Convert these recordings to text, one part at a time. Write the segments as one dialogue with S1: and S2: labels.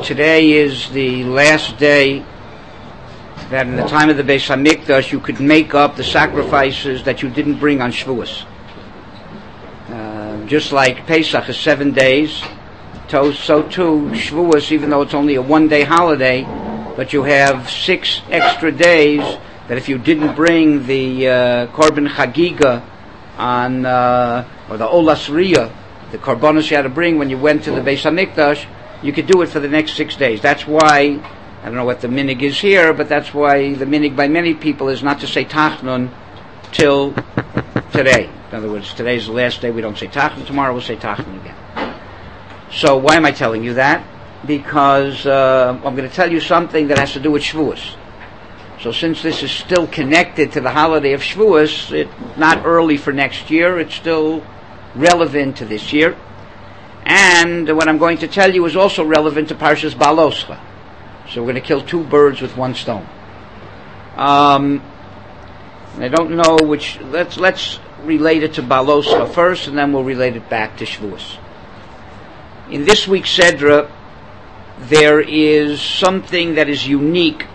S1: today is the last day that in the time of the Beis HaMikdash you could make up the sacrifices that you didn't bring on Shavuos. Just like Pesach is 7 days, so too Shavuos, even though it's only a one-day holiday, but you have 6 extra days that if you didn't bring the Korban Chagiga on, or the Olas Riyah, the Korbanos you had to bring when you went to the Beis HaMikdash, you could do it for the next 6 days. That's why, I don't know what the minig is here, but that's why the minig by many people is not to say Tachnun till today. In other words, today's the last day, we don't say Tachnun, tomorrow we'll say Tachnun again. So why am I telling you that? Because I'm going to tell you something that has to do with Shavuos. So since this is still connected to the holiday of Shavuos, it's not early for next year, it's still relevant to this year. And what I'm going to tell you is also relevant to Parshas Baloscha. So we're going to kill 2 birds with 1 stone. I don't know which. Let's relate it to Baloscha first, and then we'll relate it back to Shavuos. In this week's Sedra, there is something that is unique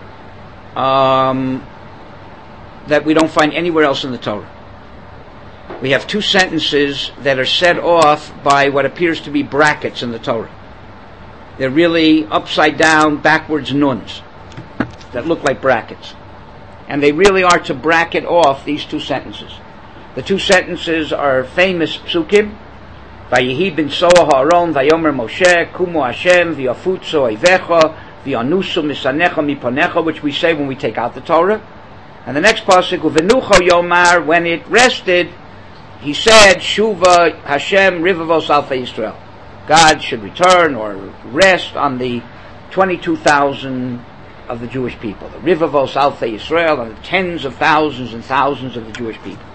S1: that we don't find anywhere else in the Torah. We have 2 sentences that are set off by what appears to be brackets in the Torah. They're really upside down, backwards nuns that look like brackets. And they really are to bracket off these 2 sentences. The 2 sentences are famous psukim. Vayehi ben Soah ha'aron vayomer Moshe kumu Hashem v'yafutzo eivecha v'yanusu misanecha miponecha, which we say when we take out the Torah. And the next pasuk, uvenucho yomar, when it rested, he said, Shuva Hashem rivavos alfei Yisrael. God should return or rest on the 22,000 of the Jewish people. The rivavos alfei Yisrael, on the tens of thousands and thousands of the Jewish people.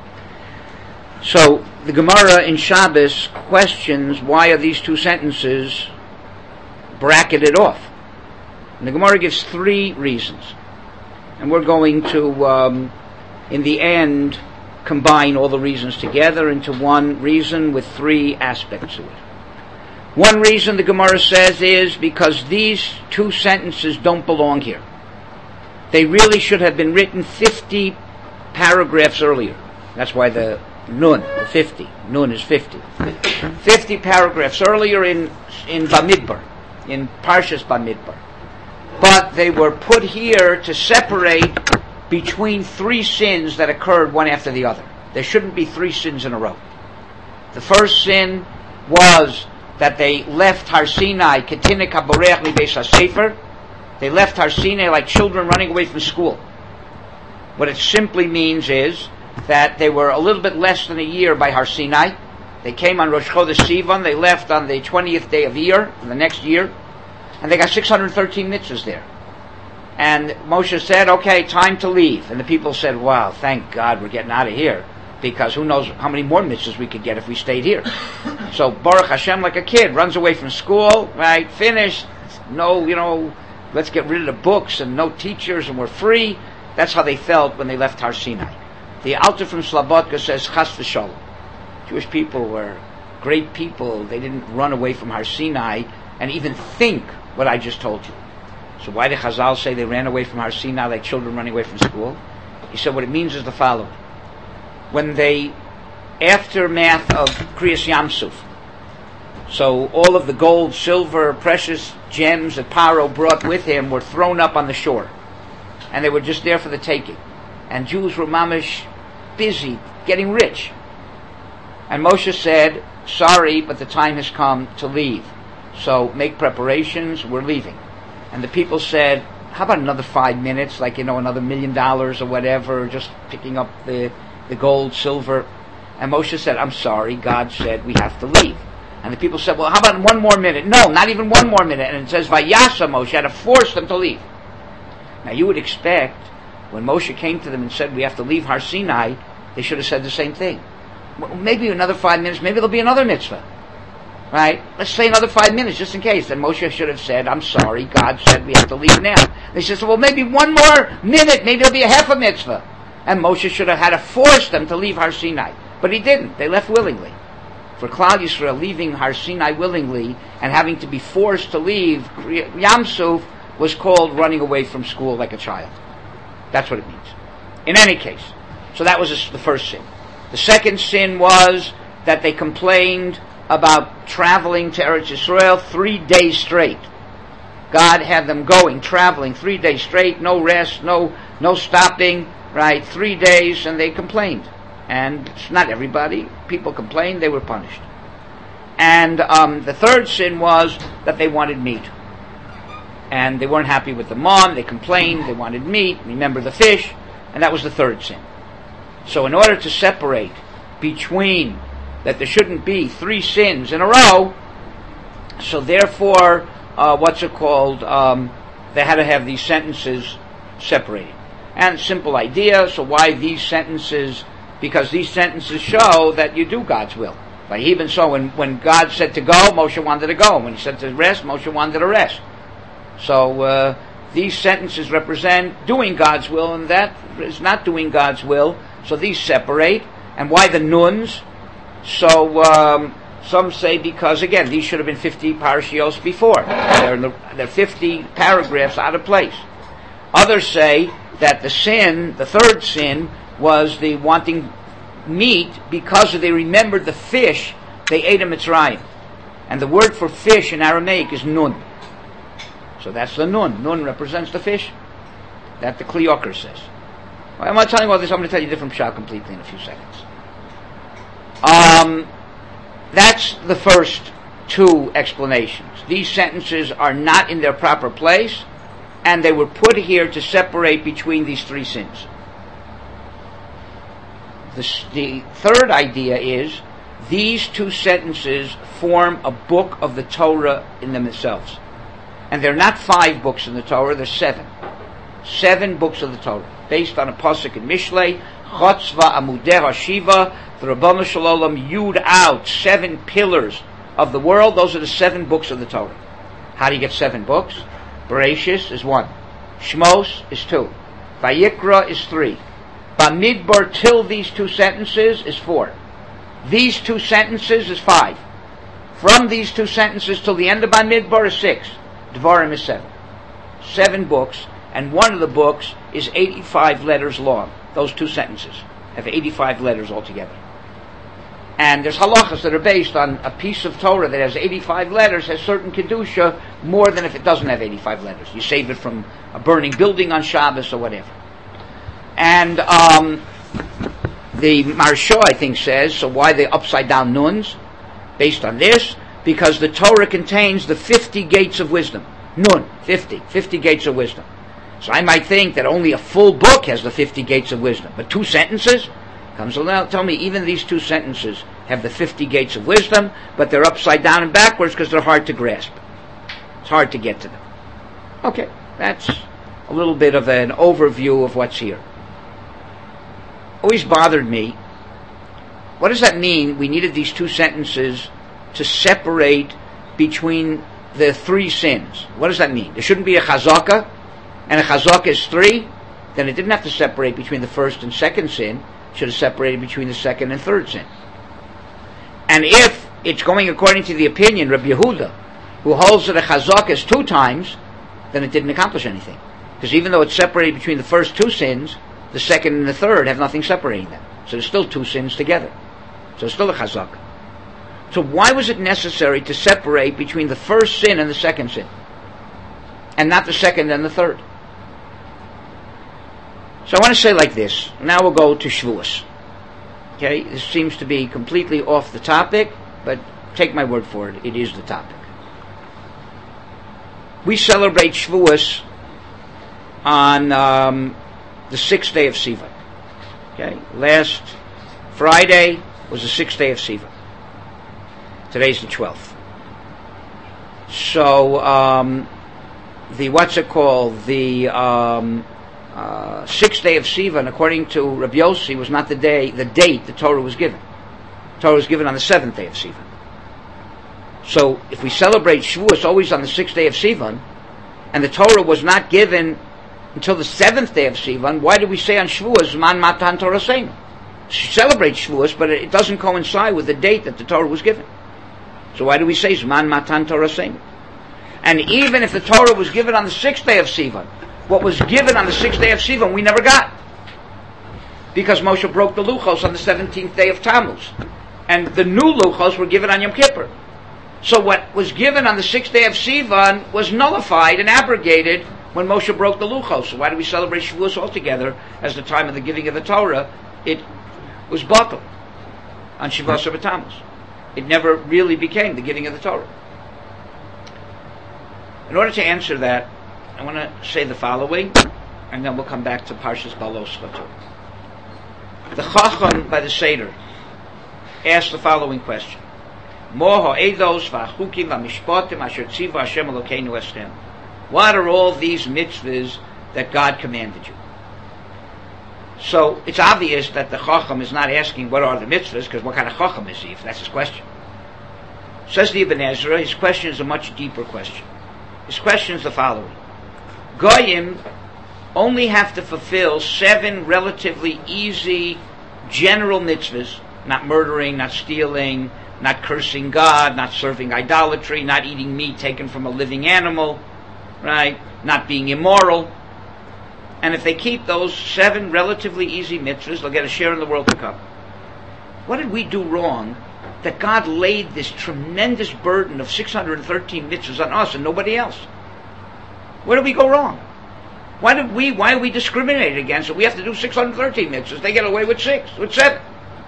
S1: So the Gemara in Shabbos questions, why are these 2 sentences bracketed off? And the Gemara gives 3 reasons. And we're going to, in the end, combine all the reasons together into one reason with 3 aspects to it. One reason the Gemara says is because these 2 sentences don't belong here. They really should have been written 50 paragraphs earlier. That's why the Nun, the 50. Nun is 50. 50 paragraphs earlier in Bamidbar, in Parshas Bamidbar. But they were put here to separate between 3 sins that occurred one after the other. There shouldn't be 3 sins in a row. The first sin was that they left Har Sinai, Ketinik HaBorech Libeis HaSefer. They left Har Sinai like children running away from school. What it simply means is that they were a little bit less than a year by Har Sinai. They came on Rosh Chodesh Sivan. They left on the 20th day of Iyar, the next year. And they got 613 mitzvahs there. And Moshe said, okay, time to leave. And the people said, wow, thank God we're getting out of here, because who knows how many more mitzvahs we could get if we stayed here. So Baruch Hashem, like a kid, runs away from school, right, finished, no, let's get rid of the books and no teachers and we're free. That's how they felt when they left Har Sinai. The Alter from Slobodka says, Chas v'sholom. Jewish people were great people. They didn't run away from Har Sinai and even think what I just told you. So why did Chazal say they ran away from Har Sinai like children running away from school? He said what it means is the following. When they, aftermath of Kriyas Yamsuf, so all of the gold, silver, precious gems that Paro brought with him were thrown up on the shore. And they were just there for the taking. And Jews were mamish busy getting rich. And Moshe said, sorry, but the time has come to leave. So make preparations, we're leaving. And the people said, how about another 5 minutes, like, another $1 million or whatever, just picking up the gold, silver. And Moshe said, I'm sorry, God said we have to leave. And the people said, well, how about 1 more minute? No, not even 1 more minute. And it says, Vayasa Moshe, had to force them to leave. Now you would expect, when Moshe came to them and said we have to leave Har Sinai, they should have said the same thing. Well, maybe another 5 minutes, maybe there'll be another mitzvah. Right? Let's say another 5 minutes, just in case. Then Moshe should have said, I'm sorry, God said we have to leave now. They said, well, maybe 1 more minute, maybe there'll be a half a mitzvah. And Moshe should have had to force them to leave Har Sinai. But he didn't. They left willingly. for Klal Yisrael leaving Har Sinai willingly and having to be forced to leave Yam Suf was called running away from school like a child. That's what it means. In any case, so that was the first sin. The second sin was that they complained about traveling to Eretz Yisrael 3 days straight. God had them traveling 3 days straight, no rest, no stopping, right? 3 days, and they complained. And it's not everybody. People complained, they were punished. And the third sin was that they wanted meat. And they weren't happy with the man, they complained, they wanted meat, remember the fish, and that was the third sin. So in order to separate between that there shouldn't be 3 sins in a row, so therefore, they had to have these sentences separated. And simple idea, so why these sentences? Because these sentences show that you do God's will. Like even so, when God said to go, Moshe wanted to go. When he said to rest, Moshe wanted to rest. So these sentences represent doing God's will, and that is not doing God's will. So these separate. And why the nuns? So some say because, again, these should have been 50 parashios before. They're 50 paragraphs out of place. Others say that the third sin, was the wanting meat because they remembered the fish they ate in Mitzrayim. And the word for fish in Aramaic is nun. So that's the nun. Nun represents the fish. That the Kli Yakar says. Well, I'm not telling you all this, I'm going to tell you a different pshat completely in a few seconds. That's the first 2 explanations. These sentences are not in their proper place, and they were put here to separate between these 3 sins. The third idea is these 2 sentences form a book of the Torah in themselves. And they're not 5 books in the Torah, they're 7. 7 books of the Torah, based on a pasuk in Mishlei, Chotzva Amudei Hashiva, the Rabbanu Shalom yud out 7 pillars of the world. Those are the 7 books of the Torah. How do you get 7 books? Bereshis is 1. Shmos is 2. Vayikra is 3. Bamidbar till these 2 sentences is 4. These 2 sentences is 5. From these 2 sentences till the end of Bamidbar is 6. Dvarim is 7. 7 books, and one of the books is 85 letters long. Those 2 sentences have 85 letters altogether. And there's halachas that are based on a piece of Torah that has 85 letters, has certain kedusha more than if it doesn't have 85 letters. You save it from a burning building on Shabbos or whatever. And the Maharsha, I think, says, so why the upside down nuns? Based on this, because the Torah contains the 50 gates of wisdom. Nun, 50 gates of wisdom. So I might think that only a full book has the 50 gates of wisdom, but 2 sentences? Comes along, tell me, even these 2 sentences have the 50 gates of wisdom, but they're upside down and backwards because they're hard to grasp. It's hard to get to them. Okay, that's a little bit of an overview of what's here. Always bothered me, what does that mean? We needed these 2 sentences to separate between the 3 sins. What does that mean? There shouldn't be a chazaka, and a chazaka is 3, then it didn't have to separate between the first and second sin. It should have separated between the second and third sin. And if it's going according to the opinion Rabbi Yehuda, who holds that a chazaka is 2 times, then it didn't accomplish anything. Because even though it's separated between the first 2 sins, the second and the third have nothing separating them. So there's still 2 sins together. So it's still a chazaka. So why was it necessary to separate between the first sin and the second sin? And not the second and the third? So I want to say like this. Now we'll go to Shavuos. Okay, this seems to be completely off the topic, but take my word for it, it is the topic. We celebrate Shavuos on the 6th day of Sivan. Okay, last Friday was the 6th day of Sivan. Today's the 12th. So the 6th day of Sivan, according to Rabbi Yossi, was not the date the Torah was given. The Torah was given on the 7th day of Sivan. So if we celebrate Shavuos always on the 6th day of Sivan, and the Torah was not given until the 7th day of Sivan, why do we say on Shavuos, Man Matan Toraseinu? celebrates Shavuos, but it doesn't coincide with the date that the Torah was given. So why do we say Zman Matan Torah Seinu? And even if the Torah was given on the 6th day of Sivan, what was given on the 6th day of Sivan we never got. Because Moshe broke the Luchos on the 17th day of Tammuz. And the new Luchos were given on Yom Kippur. So what was given on the 6th day of Sivan was nullified and abrogated when Moshe broke the Luchos. So why do we celebrate Shavuos altogether as the time of the giving of the Torah? It was batel on Shavuos of Tammuz. It never really became the giving of the Torah. In order to answer that, I want to say the following, and then we'll come back to Parshas Baloscha too. The Chacham by the Seder asked the following question: What are all these mitzvahs that God commanded you? So it's obvious that the Chacham is not asking what are the mitzvahs, because what kind of Chacham is he, if that's his question? Says the Ibn Ezra, his question is a much deeper question. His question is the following: Goyim only have to fulfill 7 relatively easy general mitzvahs, not murdering, not stealing, not cursing God, not serving idolatry, not eating meat taken from a living animal, right? Not being immoral. And if they keep those 7 relatively easy mitzvahs, they'll get a share in the world to come. What did we do wrong that God laid this tremendous burden of 613 mitzvahs on us and nobody else? Where did we go wrong? Why are we discriminated against it? We have to do 613 mitzvahs. They get away with 7.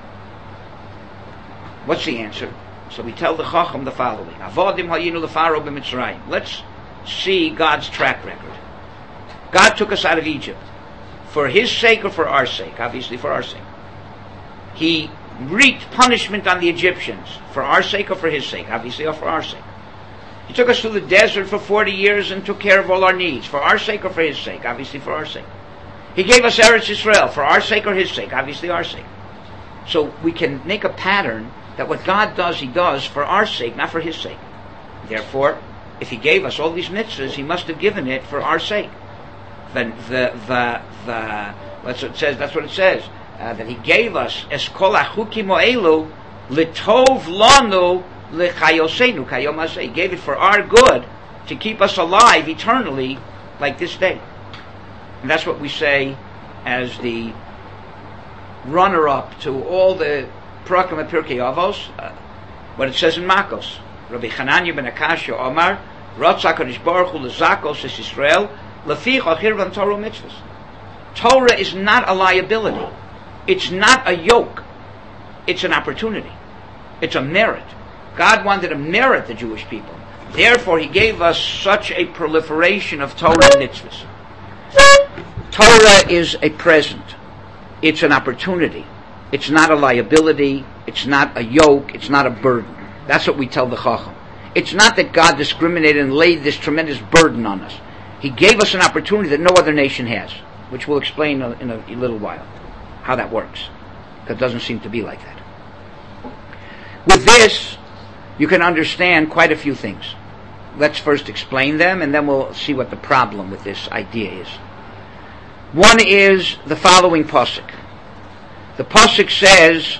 S1: What's the answer? So we tell the Chacham the following: Avodim hayinu lefaro b'Mitzrayim. Let's see God's track record. God took us out of Egypt for His sake or for our sake? Obviously for our sake. He wreaked punishment on the Egyptians for our sake or for His sake? Obviously or for our sake. He took us through the desert for 40 years and took care of all our needs. For our sake or for His sake? Obviously for our sake. He gave us Eretz Yisrael for our sake or His sake? Obviously our sake. So we can make a pattern that what God does, He does for our sake, not for His sake. Therefore, if He gave us all these mitzvahs, He must have given it for our sake. That's what it says. That's what it says. That He gave us es kol achukim ha'elu litov lanu lechayosenu kayom hazeh. He gave it for our good, to keep us alive eternally, like this day. And that's what we say as the runner-up to all the Prakim and Pirkei Avos. What it says in Makos. Rabbi Chananya ben Akashya Omar, Ratzah HaKadosh Baruch Hu lezakos es Yisrael leficha chirvan Torah mitzvahs. Torah is not a liability. It's not a yoke. It's an opportunity. It's a merit. God wanted to merit the Jewish people. Therefore, He gave us such a proliferation of Torah mitzvahs. Torah is a present. It's an opportunity. It's not a liability. It's not a yoke. It's not a burden. That's what we tell the Chacham. It's not that God discriminated and laid this tremendous burden on us. He gave us an opportunity that no other nation has, which we'll explain in a little while how that works, because it doesn't seem to be like that. With this, you can understand quite a few things. Let's first explain them, and then we'll see what the problem with this idea is. One is the following pasuk. The pasuk says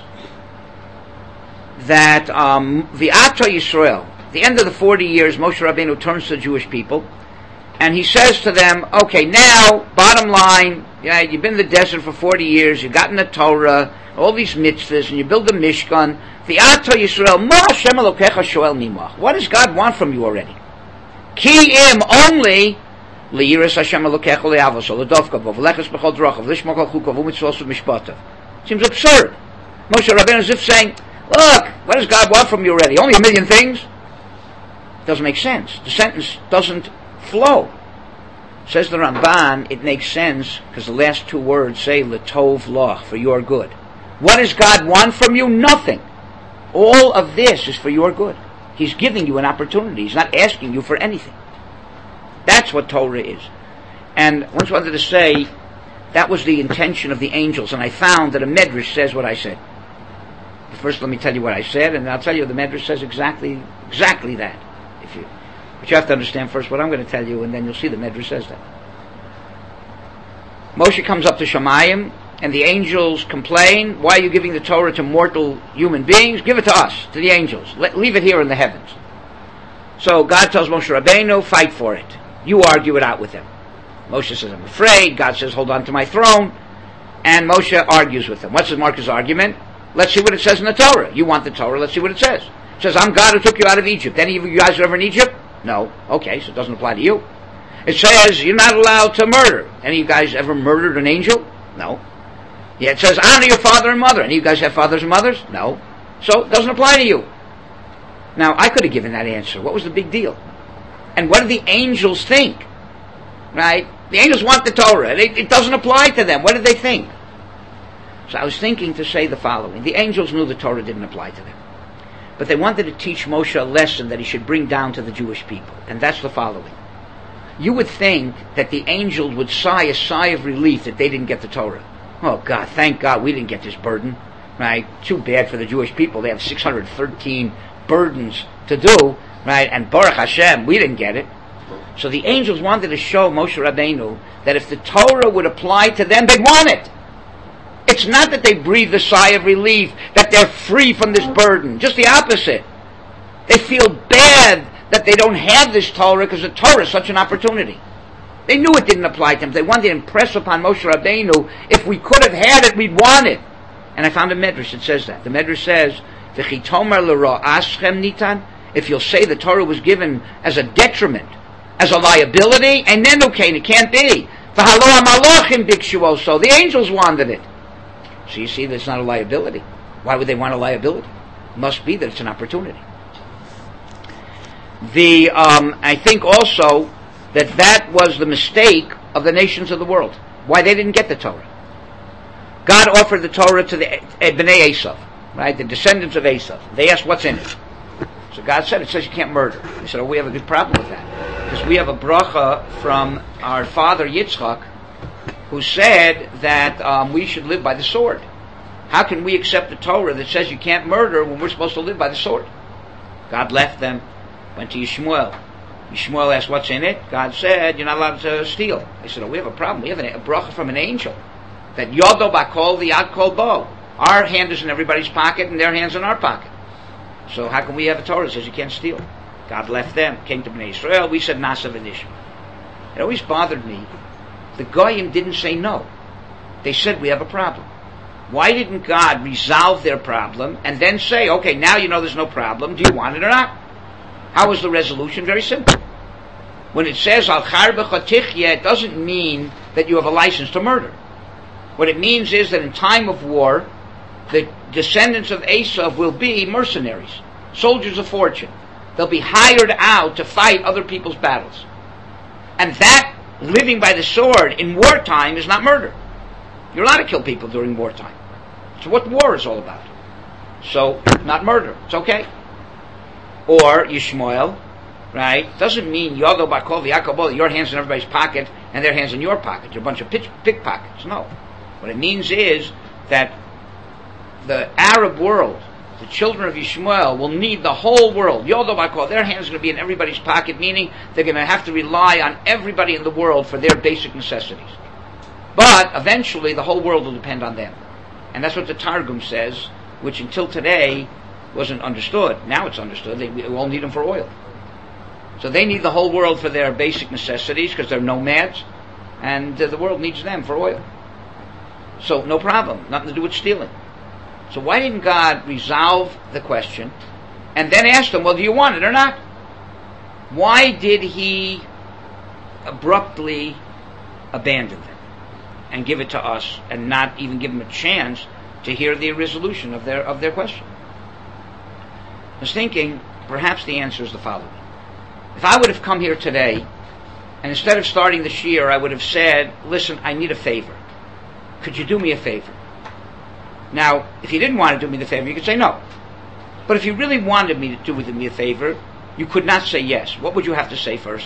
S1: that V'ata Yisrael, the end of the 40 years, Moshe Rabbeinu turns to the Jewish people, and he says to them, okay, now, bottom line, you've been in the desert for 40 years, you've gotten the Torah, all these mitzvahs, and you build the Mishkan. V'ata Yisrael, ma Hashem Elokecha shoel mimach. What does God want from you already? Ki im only liyiras Hashem Elokecha le'avoso le'dovka bo v'leches b'chol drochav lishmor kol chukav u'mitzvos u'mishpatav. Seems absurd. Moshe Rabbeinu is as if saying, look, what does God want from you already? Only 1 million things? It doesn't make sense. The sentence doesn't flow. Says the Ramban, it makes sense because the last 2 words say letov loch, for your good. What does God want from you? Nothing. All of this is for your good. He's giving you an opportunity. He's not asking you for anything. That's what Torah is. And I once wanted to say that was the intention of the angels, and I found that a Medrash says what I said. First, let me tell you what I said, and I'll tell you the Medrash says exactly that. But you have to understand first what I'm going to tell you, and then you'll see the Medrash says that. Moshe comes up to Shamayim, and the angels complain, why are you giving the Torah to mortal human beings? Give it to us, to the angels. Leave it here in the heavens. So God tells Moshe Rabbeinu, fight for it. You argue it out with them. Moshe says, I'm afraid. God says, hold on to my throne. And Moshe argues with them. What's Marcus' argument? Let's see what it says in the Torah. You want the Torah, let's see what it says. It says, I'm God who took you out of Egypt. Any of you guys are ever in Egypt? No. Okay, so it doesn't apply to you. It says, you're not allowed to murder. Any of you guys ever murdered an angel? No. Yeah, it says, honor your father and mother. Any of you guys have fathers and mothers? No. So it doesn't apply to you. Now, I could have given that answer. What was the big deal? And what do the angels think? Right? The angels want the Torah. It doesn't apply to them. What did they think? So I was thinking to say the following. The angels knew the Torah didn't apply to them. But they wanted to teach Moshe a lesson that he should bring down to the Jewish people. And that's the following. You would think that the angels would sigh a sigh of relief that they didn't get the Torah. Oh God, thank God we didn't get this burden. Right? Too bad for the Jewish people. They have 613 burdens to do. Right? And Baruch Hashem, we didn't get it. So the angels wanted to show Moshe Rabbeinu that if the Torah would apply to them, they'd want it. It's not that they breathe a sigh of relief, that they're free from this burden. Just the opposite. They feel bad that they don't have this Torah because the Torah is such an opportunity. They knew it didn't apply to them. They wanted to impress upon Moshe Rabbeinu, if we could have had it, we'd want it. And I found a medrash that says that. The medrash says, if you'll say the Torah was given as a detriment, as a liability, and then okay, it can't be. So the angels wanted it. So you see, that's not a liability. Why would they want a liability? It must be that it's an opportunity. I think also that was the mistake of the nations of the world. Why they didn't get the Torah. God offered the Torah to the Bnei Esav, right? The descendants of Esav. They asked, what's in it? So God said, it says you can't murder. They said, we have a good problem with that. Because we have a bracha from our father Yitzchak, who said that we should live by the sword. How can we accept the Torah that says you can't murder when we're supposed to live by the sword? God left them, went to Yishmael. Yishmael asked, what's in it? God said, you're not allowed to steal. They said, we have a problem. We have a bracha from an angel. That Yodo Bakol the Yad Kol Bo. Our hand is in everybody's pocket and their hand's in our pocket. So how can we have a Torah that says you can't steal? God left them, came to Bnei Israel. We said Nasa v'nishma. It always bothered me. The Goyim didn't say no. They said we have a problem. Why didn't God resolve their problem and then say, okay, now you know there's no problem. Do you want it or not? How was the resolution? Very simple. When it says Al Char B'Chatichya, it doesn't mean that you have a license to murder. What it means is that in time of war, the descendants of Esav will be mercenaries, soldiers of fortune. They'll be hired out to fight other people's battles. And that, living by the sword in wartime, is not murder. You're allowed to kill people during wartime. So what war is all about. So, not murder. It's okay. Or, Yishmael, right, doesn't mean Yodo Bakol V'Yakobo, your hands in everybody's pocket and their hands in your pocket. You're a bunch of pickpockets. No. What it means is that the Arab world, the children of Yishmael, will need the whole world. Yodo Bakol, their hands are going to be in everybody's pocket, meaning they're going to have to rely on everybody in the world for their basic necessities. But eventually the whole world will depend on them. And that's what the Targum says, which until today wasn't understood. Now it's understood. We all need them for oil. So they need the whole world for their basic necessities because they're nomads, and the world needs them for oil. So no problem. Nothing to do with stealing. So why didn't God resolve the question and then ask them, well, do you want it or not? Why did he abruptly abandon them and give it to us and not even give them a chance to hear the resolution of their question? I was thinking, perhaps the answer is the following. If I would have come here today, and instead of starting the shiur, I would have said, listen, I need a favor. Could you do me a favor? Now, if you didn't want to do me the favor, you could say no. But if you really wanted me to do me a favor, you could not say yes. What would you have to say first?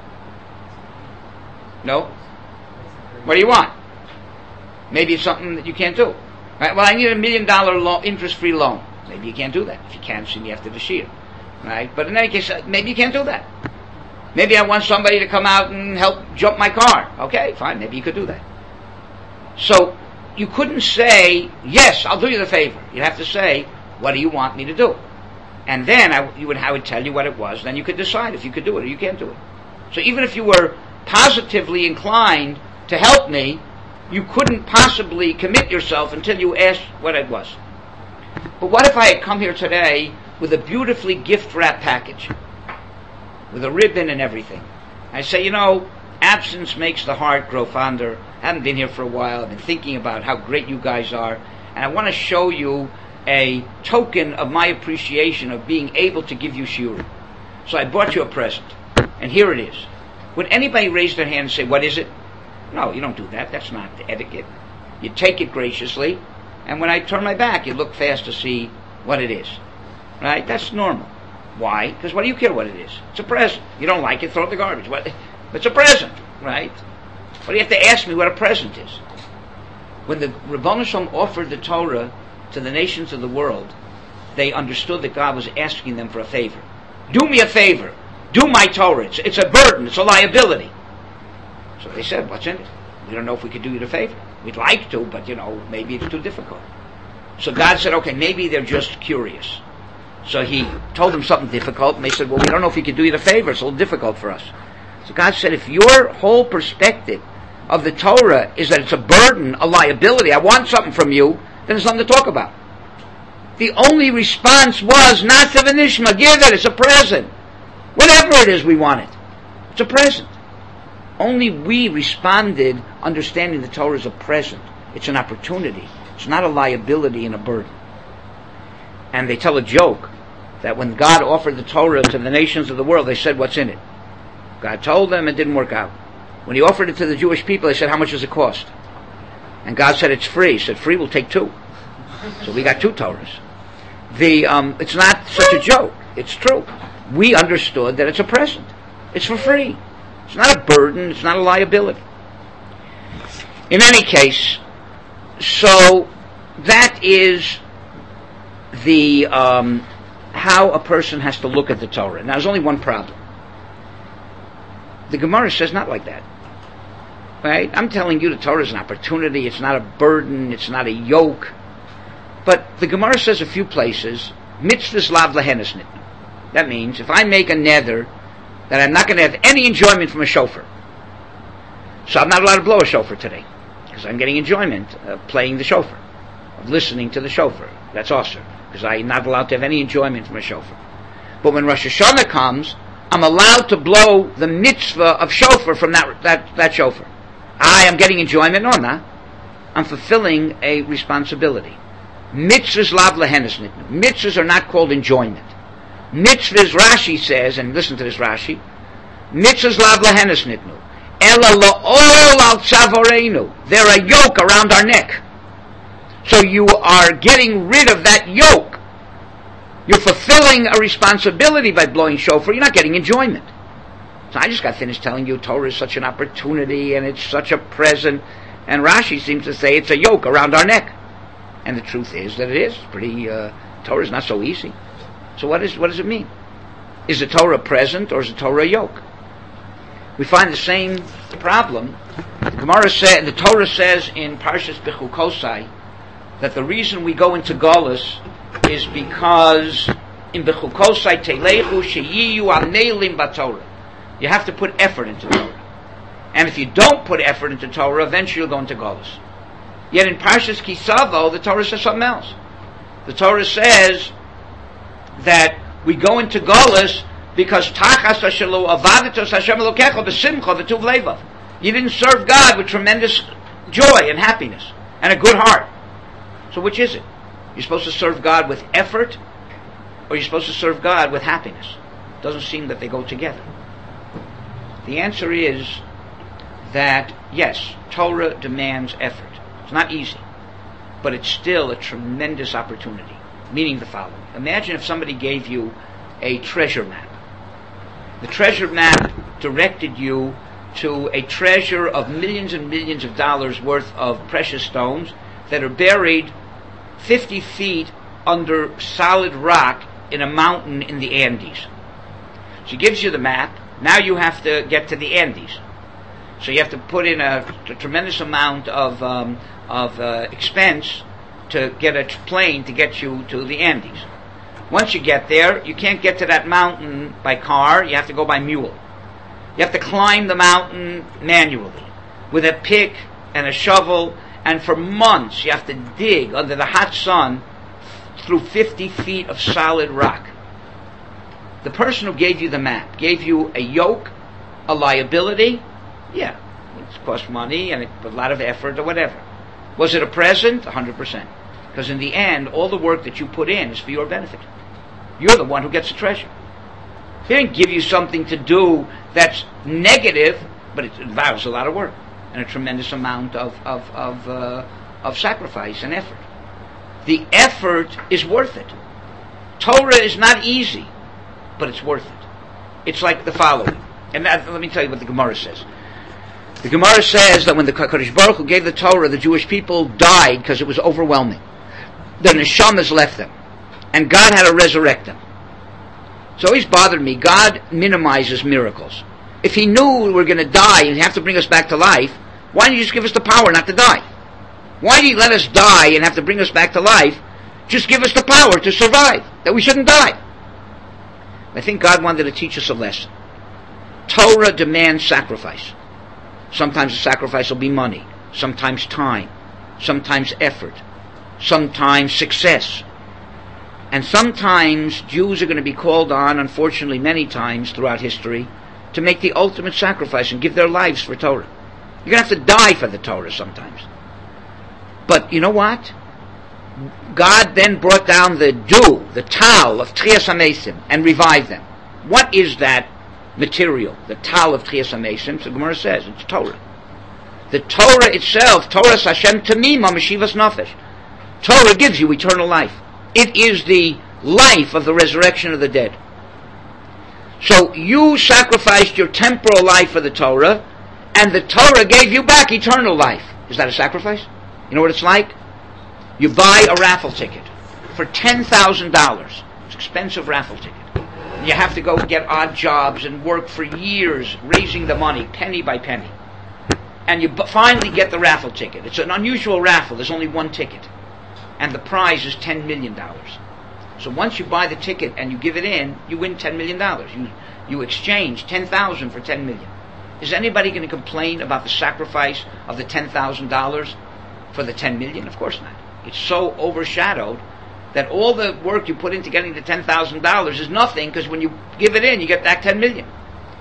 S1: No? What do you want? Maybe it's something that you can't do. Right? Well, I need $1 million interest-free loan. Maybe you can't do that. If you can't, see me after the shiur. Right? But in any case, maybe you can't do that. Maybe I want somebody to come out and help jump my car. Okay, fine, maybe you could do that. So, you couldn't say, yes, I'll do you the favor. You'd have to say, what do you want me to do? And then I would tell you what it was. Then you could decide if you could do it or you can't do it. So even if you were positively inclined to help me, you couldn't possibly commit yourself until you asked what it was. But what if I had come here today with a beautifully gift-wrapped package, with a ribbon and everything? I say, absence makes the heart grow fonder. I haven't been here for a while. I've been thinking about how great you guys are, and I want to show you a token of my appreciation of being able to give you shiurim. So I bought you a present, and here it is. Would anybody raise their hand and say, what is it? No, you don't do that. That's not the etiquette. You take it graciously, and when I turn my back, you look fast to see what it is. Right? That's normal. Why? Because what do you care what it is? It's a present. You don't like it, throw it in the garbage. It's a present, right? What do you have to ask me what a present is? When the Ribbono Shel Olam offered the Torah to the nations of the world, they understood that God was asking them for a favor. Do me a favor. Do my Torah. It's a burden. It's a liability. So they said, what's in it? We don't know if we could do you the favor. We'd like to, but maybe it's too difficult. So God said, okay, maybe they're just curious. So he told them something difficult, and they said, well, we don't know if we could do you the favor. It's a little difficult for us. So God said, if your whole perspective of the Torah is that it's a burden, a liability, I want something from you, then there's nothing to talk about. The only response was, not to Nishma, give it, it's a present. Whatever it is we want it. It's a present. Only we responded understanding the Torah is a present. It's an opportunity. It's not a liability and a burden. And they tell a joke that when God offered the Torah to the nations of the world, they said, what's in it? God told them, it didn't work out. When he offered it to the Jewish people, they said, how much does it cost? And God said, it's free. He said, free, we'll take two. So we got two Torahs. It's not such a joke. It's true. We understood that it's a present. It's for free. It's not a burden. It's not a liability. In any case, so that is the how a person has to look at the Torah. Now, there's only one problem. The Gemara says not like that. Right? I'm telling you the Torah is an opportunity. It's not a burden. It's not a yoke. But the Gemara says a few places, mitzvahs lav lahenes nitnu. That means if I make a nether that I'm not going to have any enjoyment from a shofar, so I'm not allowed to blow a shofar today because I'm getting enjoyment of playing the shofar, of listening to the shofar. That's awesome because I'm not allowed to have any enjoyment from a shofar. But when Rosh Hashanah comes, I'm allowed to blow the mitzvah of shofar from that shofar. I am getting enjoyment. No, I'm not. I'm fulfilling a responsibility. Mitzvahs lav lahenes nitnu. Mitzvahs are not called enjoyment. Mitzvahs, Rashi says, and listen to this Rashi, mitzvahs lav lahenes nitnu. Ela la'ol al tzavoreinu. They're a yoke around our neck. So you are getting rid of that yoke. You're fulfilling a responsibility by blowing shofar. You're not getting enjoyment. So I just got finished telling you Torah is such an opportunity and it's such a present. And Rashi seems to say it's a yoke around our neck. And the truth is that it is. Torah is not so easy. So what does it mean? Is the Torah present or is the Torah a yoke? We find the same problem. The Torah says in Parshas Bechukosai that the reason we go into Golus is because in Bechukosai Telechu Sheyiyu Anelim Batorah. You have to put effort into Torah. And if you don't put effort into Torah, eventually you'll go into Golus. Yet in Parshas Kisavo, the Torah says something else. The Torah says that we go into Golus because Tachas Hashelo Avaditos Hashem Elokecha B'Simcha V'Tuv Levav. You didn't serve God with tremendous joy and happiness and a good heart. So which is it? You're supposed to serve God with effort, or you're supposed to serve God with happiness? It doesn't seem that they go together. The answer is that yes, Torah demands effort. It's not easy, but it's still a tremendous opportunity. Meaning the following. Imagine if somebody gave you a treasure map. The treasure map directed you to a treasure of millions and millions of dollars worth of precious stones that are buried 50 feet under solid rock in a mountain in the Andes. She gives you the map. Now you have to get to the Andes. So you have to put in a tremendous amount of expense to get a plane to get you to the Andes. Once you get there, you can't get to that mountain by car. You have to go by mule. You have to climb the mountain manually with a pick and a shovel, and for months you have to dig under the hot sun through 50 feet of solid rock. The person who gave you the map gave you a yoke, a liability. Yeah, it cost money and a lot of effort or whatever. Was it a present? 100%. Because in the end, all the work that you put in is for your benefit. You're the one who gets the treasure. He didn't give you something to do that's negative, but it involves a lot of work and a tremendous amount of sacrifice and effort. The effort is worth it. Torah is not easy, but it's worth it. It's like the following. And let me tell you what the Gemara says. The Gemara says that when the Kadosh Baruch Hu gave the Torah, the Jewish people died because it was overwhelming. The neshamas left them. And God had to resurrect them. It's always bothered me. God minimizes miracles. If He knew we were going to die and He'd have to bring us back to life, why didn't He just give us the power not to die? Why did He let us die and have to bring us back to life? Just give us the power to survive, that we shouldn't die. I think God wanted to teach us a lesson. Torah demands sacrifice. Sometimes the sacrifice will be money, sometimes time, sometimes effort, sometimes success. And sometimes Jews are going to be called on, unfortunately many times throughout history, to make the ultimate sacrifice and give their lives for Torah. You're going to have to die for the Torah sometimes. But you know what? God then brought down the dew, the tal of Tchias HaMesim, and revived them. What is that material, the tal of Tchias HaMesim? So the Gemara says, it's Torah. The Torah itself, Torah Hashem Tamima Meshivas Nafesh. Torah gives you eternal life. It is the life of the resurrection of the dead. So you sacrificed your temporal life for the Torah, and the Torah gave you back eternal life. Is that a sacrifice? You know what it's like? You buy a raffle ticket for $10,000. It's an expensive raffle ticket. You have to go get odd jobs and work for years raising the money, penny by penny. And you finally get the raffle ticket. It's an unusual raffle. There's only one ticket. And the prize is $10 million. So once you buy the ticket and you give it in, you win $10 million. You exchange $10,000 for $10 million. Is anybody going to complain about the sacrifice of the $10,000 for the $10 million? Of course not. It's so overshadowed that all the work you put into getting the $10,000 is nothing, because when you give it in, you get back $10 million.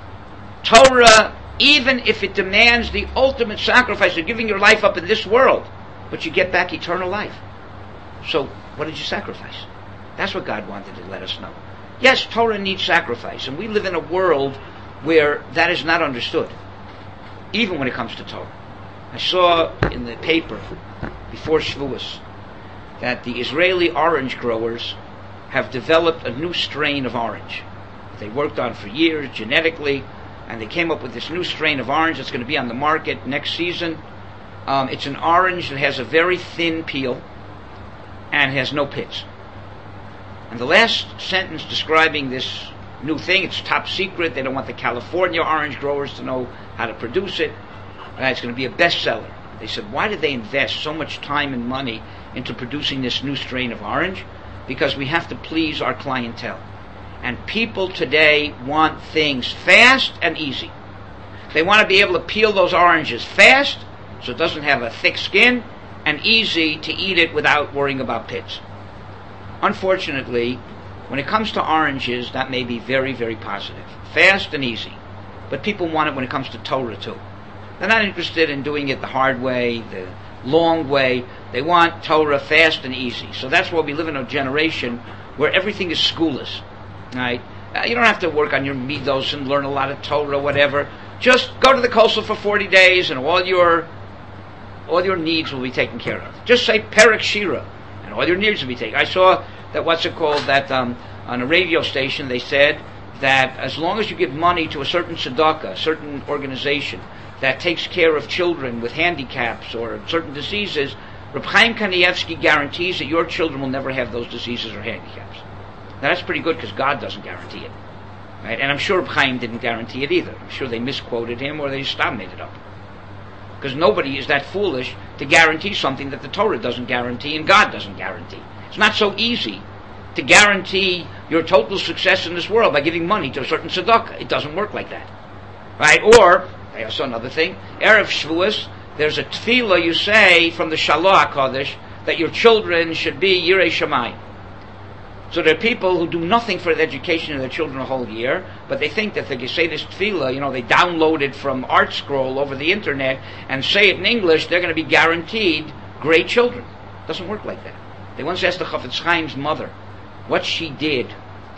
S1: Torah, even if it demands the ultimate sacrifice of giving your life up in this world, but you get back eternal life. So, what did you sacrifice? That's what God wanted to let us know. Yes, Torah needs sacrifice, and we live in a world where that is not understood, even when it comes to Torah. I saw in the paper before Shavuos that the Israeli orange growers have developed a new strain of orange. They worked on for years genetically, and they came up with this new strain of orange that's going to be on the market next season. It's an orange that has a very thin peel and has no pits. And the last sentence describing this new thing, it's top secret, they don't want the California orange growers to know how to produce it, and it's going to be a bestseller. They said, why did they invest so much time and money into producing this new strain of orange? Because we have to please our clientele. And people today want things fast and easy. They want to be able to peel those oranges fast, so it doesn't have a thick skin, and easy to eat it without worrying about pits. Unfortunately, when it comes to oranges, that may be very, very positive. Fast and easy. But people want it when it comes to Torah too. They're not interested in doing it the hard way, the long way. They want Torah fast and easy. So that's why we live in a generation where everything is schoolless. Right? You don't have to work on your midos and learn a lot of Torah or whatever. Just go to the Kosel for 40 days and all your needs will be taken care of. Just say Perek Shira and all your needs will be taken. I saw that on a radio station they said that as long as you give money to a certain tzedakah, a certain organization that takes care of children with handicaps or certain diseases, Reb Chaim Kanievsky guarantees that your children will never have those diseases or handicaps. Now that's pretty good because God doesn't guarantee it. Right? And I'm sure Reb Chaim didn't guarantee it either. I'm sure they misquoted him or they just made it up. Because nobody is that foolish to guarantee something that the Torah doesn't guarantee and God doesn't guarantee. It's not so easy to guarantee your total success in this world by giving money to a certain tzedakah. It doesn't work like that. Right? Or, I also another thing, Erev Shavuos, there's a tefillah you say from the Shalach HaKodesh that your children should be Yirei Shamayim. So there are people who do nothing for the education of their children a whole year, but they think that they say this tefillah, they download it from Art Scroll over the internet and say it in English, they're going to be guaranteed great children. It doesn't work like that. They once asked the Chafetz Chaim's mother what she did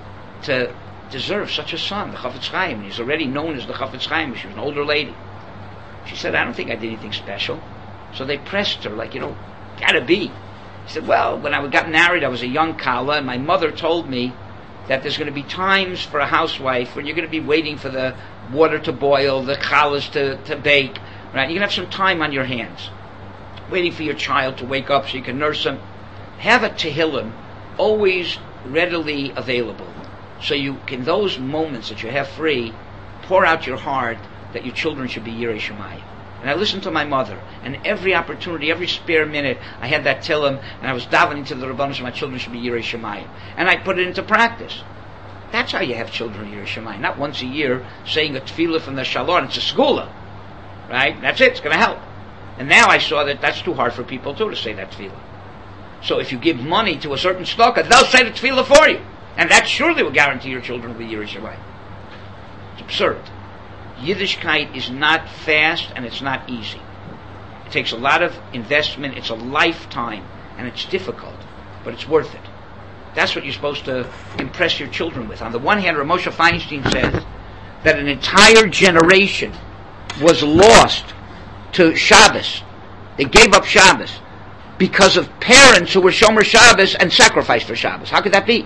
S1: to deserve such a son, the Chafetz Chaim. He's already known as the Chafetz Chaim. She was an older lady. She said, I don't think I did anything special. So they pressed her, gotta be. He said, well, when I got married, I was a young kala, and my mother told me that there's going to be times for a housewife when you're going to be waiting for the water to boil, the challahs to bake, right? You're going to have some time on your hands, waiting for your child to wake up so you can nurse him. Have a tehillim always readily available, so you can, those moments that you have free, pour out your heart that your children should be Yirei Shamayim. And I listened to my mother, and every opportunity, every spare minute, I had that tillim, and I was davening to the Rabbanos, so my children should be Yirei Shamayim. And I put it into practice. That's how you have children Yirei Shamayim. Not once a year saying a tefillah from the Shalom. It's a skula, right? That's it. It's going to help. And now I saw that that's too hard for people too to say that tefillah. So if you give money to a certain tzedakah, they'll say the tefillah for you, and that surely will guarantee your children will be Yirei Shamayim. It's absurd. Yiddishkeit is not fast and it's not easy. It takes a lot of investment, it's a lifetime, and it's difficult, but it's worth it. That's what you're supposed to impress your children with. On the one hand, Ramosha Feinstein says that an entire generation was lost to Shabbos. They gave up Shabbos because of parents who were Shomer Shabbos and sacrificed for Shabbos. How could that be?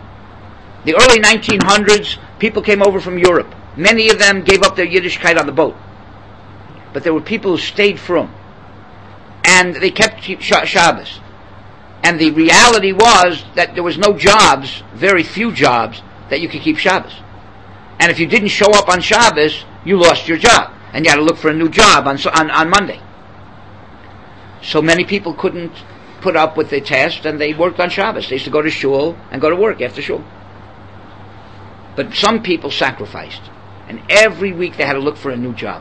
S1: The early 1900s, people came over from Europe. Many of them gave up their Yiddishkeit on the boat. But there were people who stayed frum. And they kept Shabbos. And the reality was that there was no jobs, very few jobs, that you could keep Shabbos. And if you didn't show up on Shabbos, you lost your job. And you had to look for a new job on Monday. So many people couldn't put up with the test, and they worked on Shabbos. They used to go to shul and go to work after shul. But some people sacrificed. And every week they had to look for a new job.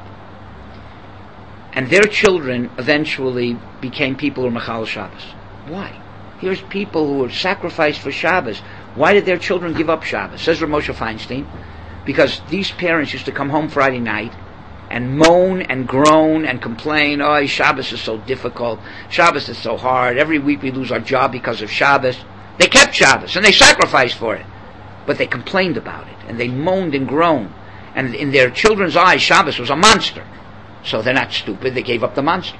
S1: And their children eventually became people who were Mechal Shabbos. Why? Here's people who were sacrificed for Shabbos. Why did their children give up Shabbos? Says Rav Moshe Feinstein, because these parents used to come home Friday night and moan and groan and complain, oh, Shabbos is so difficult, Shabbos is so hard, every week we lose our job because of Shabbos. They kept Shabbos and they sacrificed for it. But they complained about it and they moaned and groaned. And in their children's eyes, Shabbos was a monster. So they're not stupid, they gave up the monster.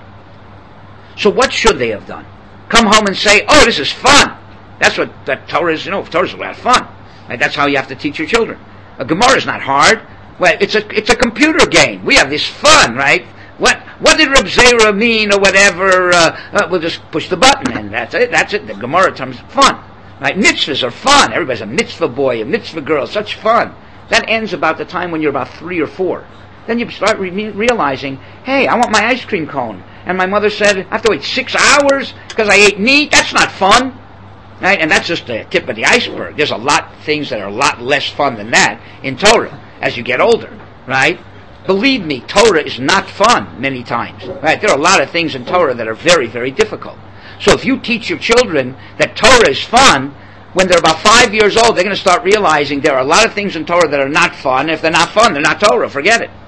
S1: So what should they have done? Come home and say, oh, this is fun. That's what that Torah is, Torah is a lot of fun. Right? That's how you have to teach your children. A Gemara is not hard. Well, it's a computer game. We have this fun, right? What did Reb Zera mean or whatever? We'll just push the button and that's it. The Gemara terms fun. Right? Mitzvahs are fun. Everybody's a mitzvah boy, a mitzvah girl, such fun. That ends about the time when you're about 3 or 4. Then you start realizing, hey, I want my ice cream cone. And my mother said, I have to wait 6 hours because I ate meat. That's not fun. Right? And that's just the tip of the iceberg. There's a lot of things that are a lot less fun than that in Torah as you get older. Right? Believe me, Torah is not fun many times. Right? There are a lot of things in Torah that are very, very difficult. So if you teach your children that Torah is fun, when they're about 5 years old, they're going to start realizing there are a lot of things in Torah that are not fun. If they're not fun, they're not Torah. Forget it.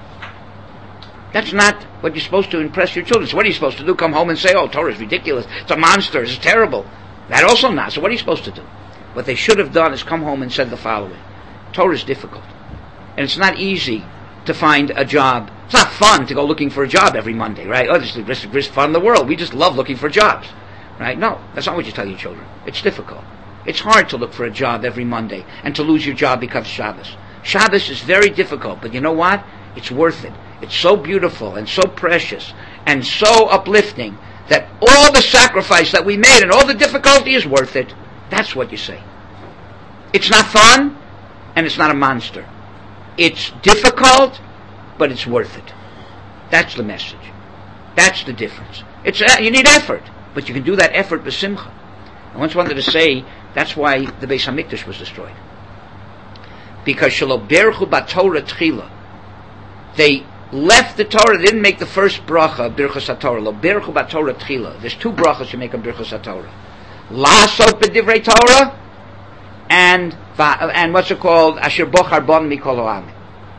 S1: That's not what you're supposed to impress your children. So what are you supposed to do? Come home and say, oh, Torah is ridiculous. It's a monster. It's terrible. That also not. So what are you supposed to do? What they should have done is come home and said the following. Torah is difficult. And it's not easy to find a job. It's not fun to go looking for a job every Monday, right? Oh, this is the greatest fun in the world. We just love looking for jobs. Right? No, that's not what you tell your children. It's difficult. It's hard to look for a job every Monday and to lose your job because of Shabbos. Shabbos is very difficult, but you know what? It's worth it. It's so beautiful and so precious and so uplifting that all the sacrifice that we made and all the difficulty is worth it. That's what you say. It's not fun and it's not a monster. It's difficult, but it's worth it. That's the message. That's the difference. You need effort, but you can do that effort b'simcha. I once wanted to say that's why the Beis Hamikdash was destroyed. Because shelo berchu b'Torah tchila, they left the Torah. They didn't make the first bracha birchas haTorah. Lo berchu b'Torah tchila. There's two brachas you make on birchas haTorah. La'asot b'divrei Torah, and what's it called? Asher bochar bon mikol ha'amim.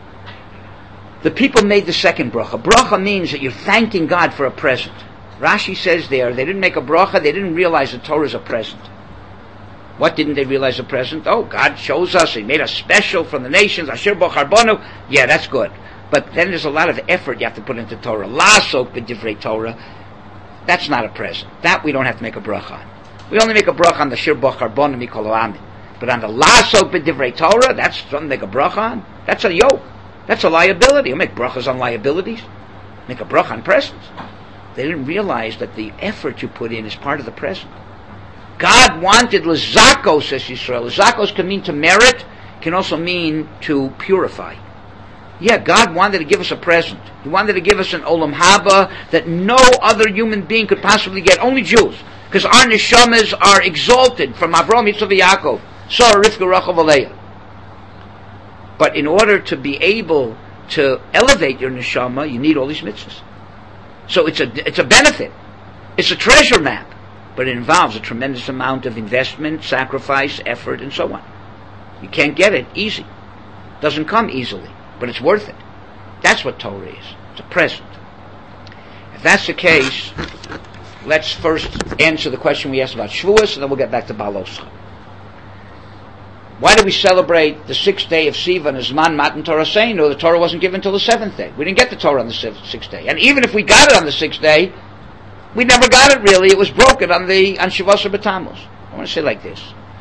S1: The people made the second bracha. Bracha means that you're thanking God for a present. Rashi says there, they didn't make a bracha, they didn't realize the Torah is a present. What didn't they realize a present? Oh, God shows us, He made us special from the nations, Asher bochar bonu. Yeah, that's good. But then there's a lot of effort you have to put into Torah. La'asok b'divrei Torah, that's not a present. That we don't have to make a bracha on. We only make a bracha on the Asher bochar bonu mikol ha'amim. But on the la'asok b'divrei Torah, that's something to make a bracha on. That's a yoke. That's a liability. You make brachas on liabilities. Make a bracha on presents. They didn't realize that the effort you put in is part of the present. God wanted l'zakos, says Yisrael. L'zakos can mean to merit, can also mean to purify. Yeah, God wanted to give us a present. He wanted to give us an olam haba that no other human being could possibly get, only Jews. Because our neshamas are exalted from Avraham, Yitzchak, Yaakov, Sarah, Rivka, Rachel, Leah. But in order to be able to elevate your neshama, you need all these mitzvahs. So it's a benefit. It's a treasure map. But it involves a tremendous amount of investment, sacrifice, effort, and so on. You can't get it easy. It doesn't come easily. But it's worth it. That's what Torah is. It's a present. If that's the case, let's first answer the question we asked about Shavuos, and then we'll get back to Baal Oscha. Why do we celebrate the 6th day of Sivan as Man Matan Torah Seinu? The Torah wasn't given until the 7th day. We didn't get the Torah on the 6th day. And even if we got it on the 6th day, we never got it really. It was broken on Shavuos B'Tammuz. I want to say like this.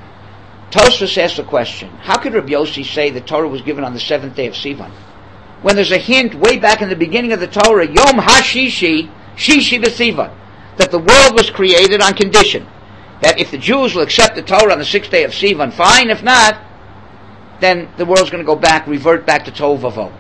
S1: Tosfos asked the question, how could Rabbi Yossi say the Torah was given on the 7th day of Sivan? When there's a hint way back in the beginning of the Torah, Yom HaShishi, Shishi B'Sivan, that the world was created on condition that if the Jews will accept the Torah on the 6th day of Sivan, fine. If not, then the world's going to revert back to Tohu Vavohu.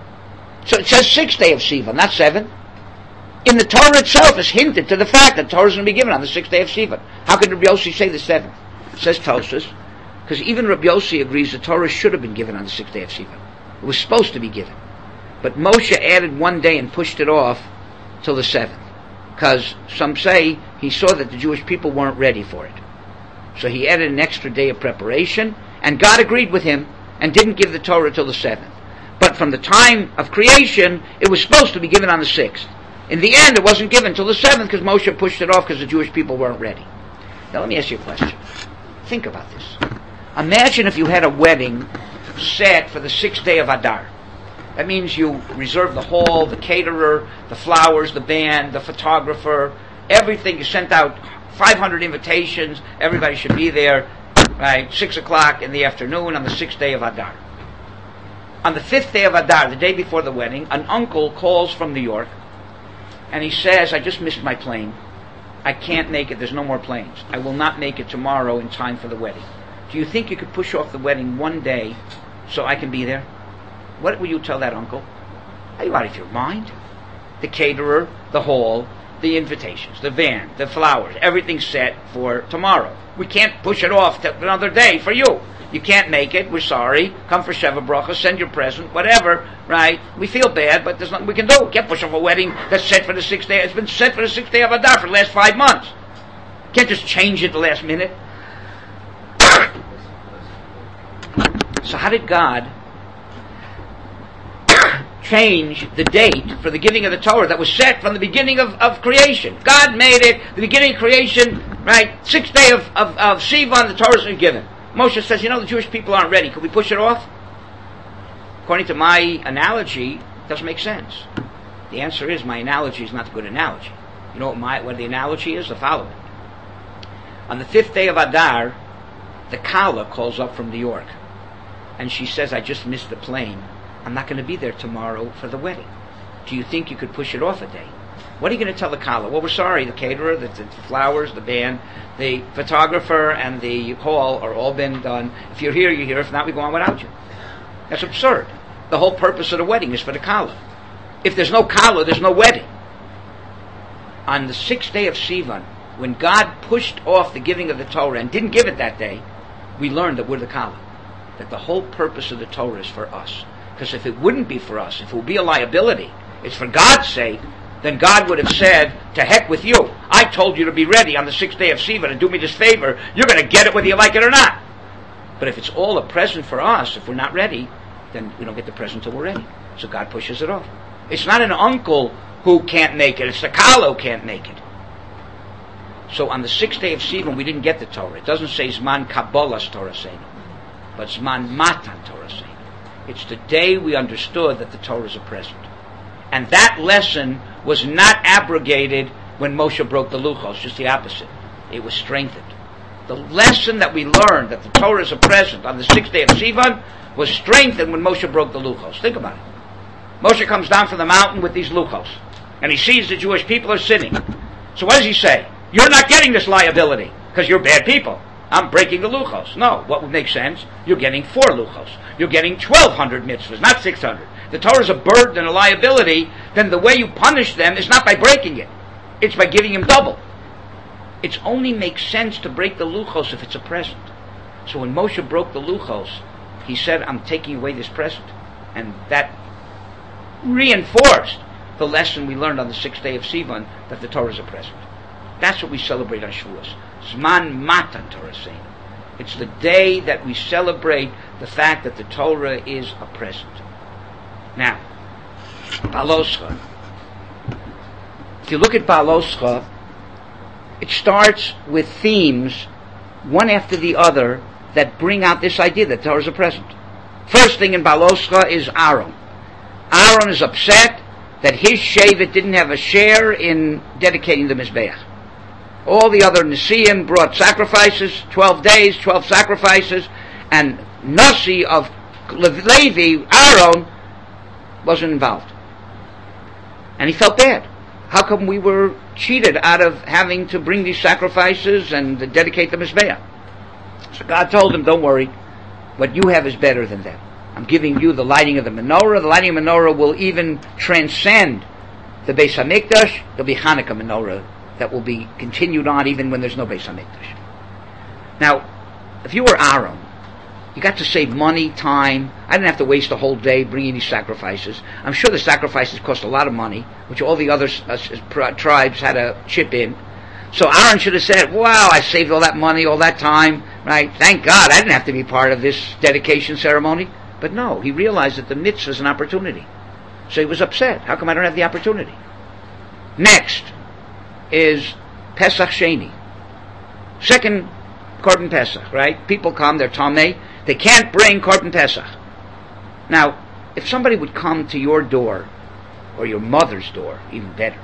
S1: So it says 6th day of Sivan, not 7. In the Torah itself is hinted to the fact that Torah is going to be given on the 6th day of Sivan. How could Rabbi Yossi say the 7th? Says Tosfos, because even Rabbi Yossi agrees the Torah should have been given on the 6th day of Sivan. It was supposed to be given. But Moshe added one day and pushed it off till the 7th. Because some say he saw that the Jewish people weren't ready for it. So he added an extra day of preparation, and God agreed with him and didn't give the Torah till the 7th. But from the time of creation, it was supposed to be given on the 6th. In the end, it wasn't given till the 7th because Moshe pushed it off because the Jewish people weren't ready. Now let me ask you a question. Think about this. Imagine if you had a wedding set for the 6th day of Adar. That means you reserve the hall, the caterer, the flowers, the band, the photographer, everything. You sent out 500 invitations. Everybody should be there, right, 6 o'clock in the afternoon on the 6th day of Adar. On the 5th day of Adar, the day before the wedding, an uncle calls from New York, and he says, I just missed my plane. I can't make it. There's no more planes. I will not make it tomorrow in time for the wedding. Do you think you could push off the wedding one day so I can be there? What will you tell that uncle? Are you out of your mind? The caterer, the hall, the invitations, the van, the flowers, everything's set for tomorrow. We can't push it off to another day for you. You can't make it. We're sorry. Come for Sheva Bracha. Send your present. Whatever. Right? We feel bad, but there's nothing we can do. We can't push off a wedding that's set for the 6th day. It's been set for the 6th day of Adar for the last 5 months. Can't just change it at the last minute. So how did God change the date for the giving of the Torah that was set from the beginning of creation? God made it, the beginning of creation, right? 6th day of Sivan, the Torah is given. Moshe says, the Jewish people aren't ready. Could we push it off? According to my analogy, it doesn't make sense. The answer is my analogy is not a good analogy. You know what the analogy is? The following. On the 5th day of Adar, the Kala calls up from New York. And she says, I just missed the plane. I'm not going to be there tomorrow for the wedding. Do you think you could push it off a day? What are you going to tell the Kala? Well, we're sorry, the caterer, the flowers, the band, the photographer, and the hall are all been done. If you're here, you're here. If not, we go on without you. That's absurd. the whole purpose of the wedding is for the kala. If there's no kala, there's no wedding. On the 6th day of Sivan, when God pushed off the giving of the Torah and didn't give it that day, we learned that we're the kala. That the whole purpose of the Torah is for us. Because if it wouldn't be for us, if it would be a liability, it's for God's sake, then God would have said, to heck with you. I told you to be ready on the 6th day of Sivan and do me this favor. You're going to get it whether you like it or not. But if it's all a present for us, if we're not ready, then we don't get the present till we're ready. So God pushes it off. It's not an uncle who can't make it. It's the kala who can't make it. So on the 6th day of Sivan, we didn't get the Torah. It doesn't say Zman Kabbalah's Torah Seinu, but Zman Matan Torah Seinu. It's the day we understood that the Torah is a present. And that lesson was not abrogated when Moshe broke the Luchos, just the opposite. It was strengthened. The lesson that we learned that the Torah is a present on the 6th day of Sivan was strengthened when Moshe broke the Luchos. Think about it. Moshe comes down from the mountain with these Luchos, and he sees the Jewish people are sinning. So what does he say? You're not getting this liability, because you're bad people. I'm breaking the Luchos. No, what would make sense? You're getting 4 Luchos. You're getting 1,200 mitzvahs, not 600. The Torah is a burden and a liability, then the way you punish them is not by breaking it. It's by giving them double. It only makes sense to break the Luchos if it's a present. So when Moshe broke the Luchos, he said, I'm taking away this present. And that reinforced the lesson we learned on the 6th day of Sivan, that the Torah is a present. That's what we celebrate on Shavuos. Zman Matan Torah Seinu. It's the day that we celebrate the fact that the Torah is a present. Now, Baloscha. If you look at Baloscha, it starts with themes, one after the other, that bring out this idea that Torah is a present. First thing in Baloscha is Aaron. Aaron is upset that his Shevet didn't have a share in dedicating the Mizbeach. All the other Nesiim brought sacrifices, 12 days, 12 sacrifices, and Nasi of Levi, Aaron, wasn't involved. And he felt bad. How come we were cheated out of having to bring these sacrifices and to dedicate the Mizbeach? So God told him, don't worry, what you have is better than that. I'm giving you the lighting of the menorah. The lighting of the menorah will even transcend the Beis HaMikdash. There'll be Hanukkah menorah that will be continued on even when there's no Beis HaMikdash. Now, if you were Aaron, you got to save money, time. I didn't have to waste a whole day bringing these sacrifices. I'm sure the sacrifices cost a lot of money, which all the other tribes had to chip in. So Aaron should have said, wow, I saved all that money, all that time, right? Thank God I didn't have to be part of this dedication ceremony. But no, he realized that the mitzvah is an opportunity. So he was upset. How come I don't have the opportunity? Next is Pesach Sheni. Second Korban Pesach, right? People come, they're Tameh. They can't bring Korban Pesach. Now, if somebody would come to your door, or your mother's door, even better,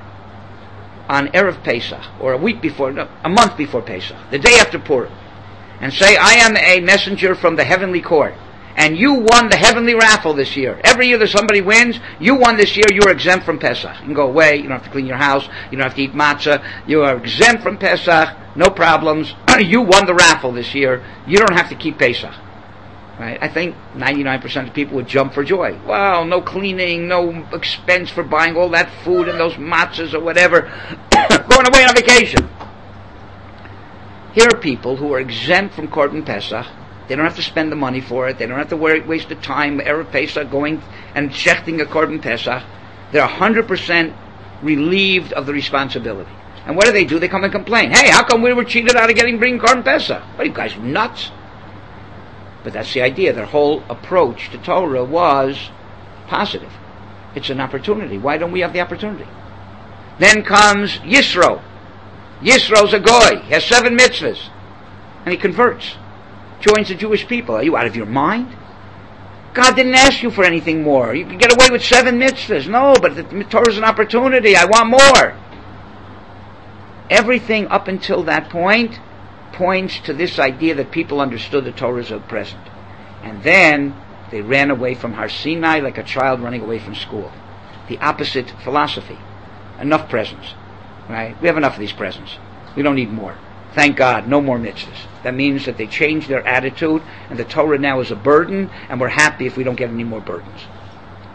S1: on Erev Pesach, or a month before Pesach, the day after Purim, and say, I am a messenger from the heavenly court, and you won the heavenly raffle this year. Every year that somebody wins, you won this year, you're exempt from Pesach. You can go away, you don't have to clean your house, you don't have to eat matzah, you are exempt from Pesach, no problems. You won the raffle this year, you don't have to keep Pesach. Right? I think 99% of people would jump for joy. Wow, no cleaning, no expense for buying all that food and those matzahs or whatever. Going away on vacation. Here are people who are exempt from Korban Pesach. They don't have to spend the money for it. They don't have to waste the time, Erev Pesach, going and shechting a Korban Pesach. They're 100% relieved of the responsibility. And what do? They come and complain. Hey, how come we were cheated out of bringing Korban Pesach? What are you guys, nuts? But that's the idea. Their whole approach to Torah was positive. It's an opportunity. Why don't we have the opportunity? Then comes Yisro. Yisro's a goy. He has 7 mitzvahs. And he converts. Joins the Jewish people. Are you out of your mind? God didn't ask you for anything more. You can get away with 7 mitzvahs. No, but the Torah's an opportunity. I want more. Everything up until that point points to this idea that people understood the Torah as a present. And then they ran away from Har Sinai like a child running away from school. The opposite philosophy. Enough presents. Right? We have enough of these presents. We don't need more. Thank God, no more mitzvahs. That means that they changed their attitude, and the Torah now is a burden, and we're happy if we don't get any more burdens.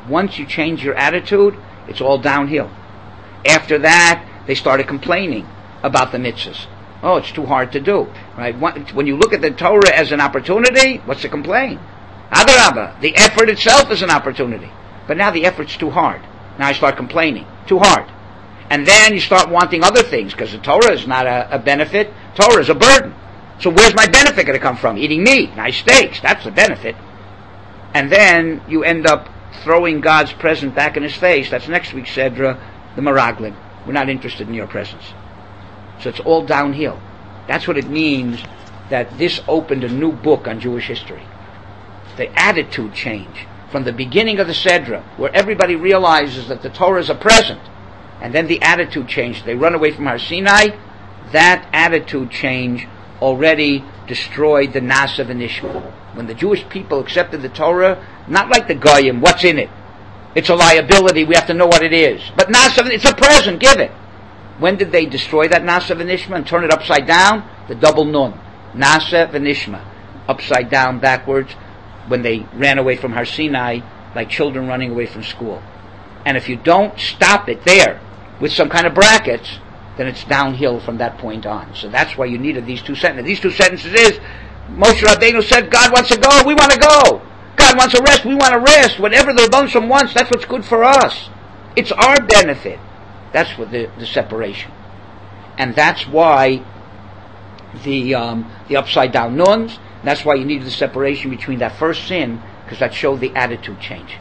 S1: Once you change your attitude, it's all downhill. After that, they started complaining about the mitzvahs. Oh, it's too hard to do, right? When you look at the Torah as an opportunity, what's the complaint? Adarabba, the effort itself is an opportunity. But now the effort's too hard. Now I start complaining. Too hard. And then you start wanting other things, because the Torah is not a benefit. Torah is a burden. So where's my benefit going to come from? Eating meat, nice steaks, that's the benefit. And then you end up throwing God's present back in his face. That's next week's Sedra, the Meraglim. We're not interested in your presence. So it's all downhill. That's what it means that this opened a new book on Jewish history. The attitude change from the beginning of the Sedra, where everybody realizes that the Torah is a present, and then the attitude change. They run away from Har Sinai. That attitude change already destroyed the Nasa v'Nishma. When the Jewish people accepted the Torah, not like the Goyim, what's in it? It's a liability, we have to know what it is. But Nasa, it's a present, give it. When did they destroy that Nasa v'Nishma and turn it upside down? The double nun. Nasa v'Nishma. Upside down, backwards, when they ran away from Har Sinai, like children running away from school. And if you don't stop it there, with some kind of brackets, then it's downhill from that point on. So that's why you needed these two sentences. These two sentences is, Moshe Rabbeinu said, God wants to go, we want to go. God wants to rest, we want to rest. Whatever the Rebbeinu Shalom wants, that's what's good for us. It's our benefit. That's what the separation. And that's why the upside down nuns, that's why you needed the separation between that first sin, because that showed the attitude change.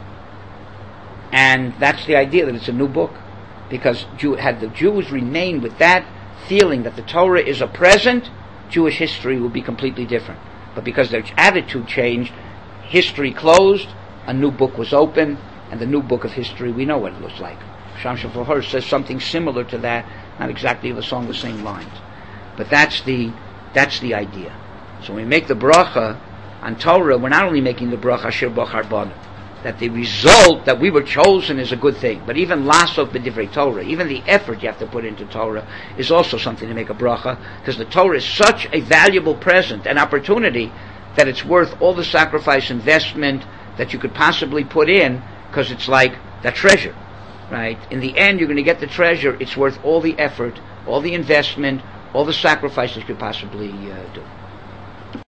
S1: And that's the idea, that it's a new book. Because had the Jews remained with that feeling that the Torah is a present, Jewish history would be completely different. But because their attitude changed, history closed, a new book was open, and the new book of history, we know what it looks like. Sham Shafal Hirsch says something similar to that, not exactly along the same lines. But that's the idea. So when we make the bracha on Torah, we're not only making the bracha Asher Bachar Banu, that the result that we were chosen is a good thing. But even lasot b'divrei Torah, even the effort you have to put into Torah is also something to make a bracha, because the Torah is such a valuable present and opportunity that it's worth all the sacrifice, investment that you could possibly put in, because it's like that treasure, right? In the end, you're going to get the treasure. It's worth all the effort, all the investment, all the sacrifice that you could possibly do.